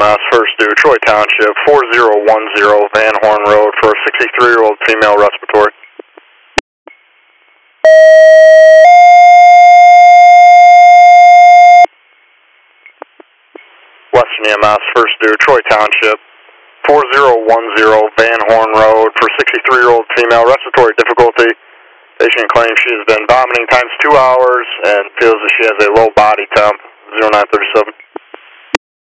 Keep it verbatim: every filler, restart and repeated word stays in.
S, first due, Troy Township, four zero one zero Van Horn Road for a sixty-three-year-old female respiratory. Western E M S, first due, Troy Township, four zero one zero Van Horn Road for sixty-three-year-old female respiratory difficulty. Patient claims she has been vomiting times two hours and feels that she has a low body temp, zero nine thirty-seven.